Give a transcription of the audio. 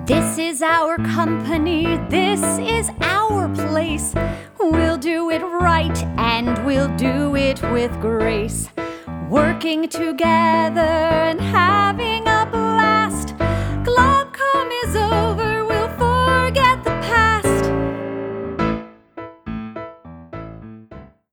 This is our company, this is our place. We'll do it right and we'll do it with grace. Working together and having a